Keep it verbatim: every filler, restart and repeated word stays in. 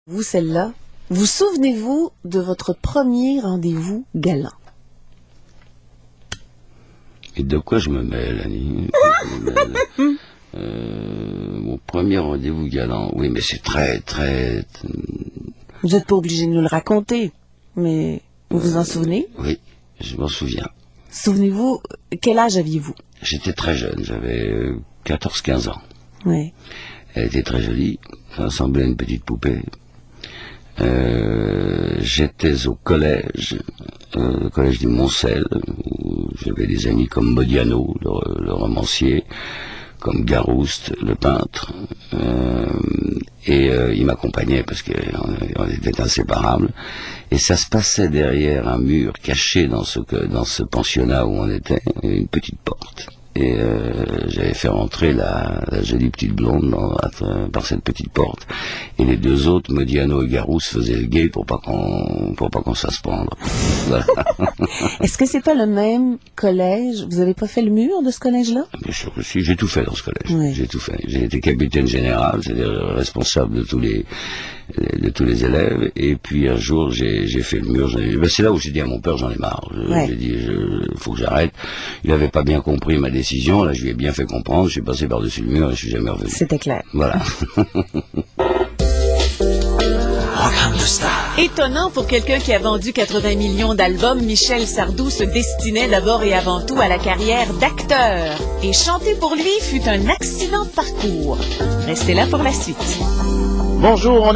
Vous, celle-là, vous souvenez-vous de votre premier rendez-vous galant? Et de quoi je me mêle, Annie? Je me mêle. euh, mon premier rendez-vous galant, oui, mais c'est très, très... Vous n'êtes pas obligé de nous le raconter, mais vous vous en souvenez? Oui, je m'en souviens. Souvenez-vous, quel âge aviez-vous? J'étais très jeune, j'avais quatorze quinze ans. Oui. Elle était très jolie, ça ressemblait à une petite poupée. Euh, j'étais au collège, euh, le collège du Moncel, où j'avais des amis comme Modiano, le, le romancier, comme Garouste, le peintre, euh, et euh, il m'accompagnait parce qu'on on était inséparables. Et ça se passait derrière un mur caché dans ce, dans ce pensionnat où on était, une petite porte. Et euh, j'avais fait rentrer la, la jolie petite blonde dans, à, par cette petite porte. Et les deux autres, Modiano et Garousse, faisaient le guet pour pas qu'on pour pas qu'on se fasse prendre. Voilà. Est-ce que c'est pas le même collège? Vous avez pas fait le mur de ce collège-là? Bien sûr que si, j'ai tout fait dans ce collège. Oui. J'ai tout fait. J'ai été capitaine général, c'est-à-dire responsable de tous les de tous les élèves. Et puis un jour, j'ai j'ai fait le mur. Ben, c'est là où j'ai dit à mon père, j'en ai marre. Je, Ouais. J'ai dit, il faut que j'arrête. Il avait pas bien compris ma décision. Là, je lui ai bien fait comprendre. Je suis passé par-dessus le mur et je suis jamais revenu. C'était clair. Voilà. Étonnant pour quelqu'un qui a vendu quatre-vingts millions d'albums, Michel Sardou se destinait d'abord et avant tout à la carrière d'acteur. Et chanter pour lui fut un accident de parcours. Restez là pour la suite. Bonjour, on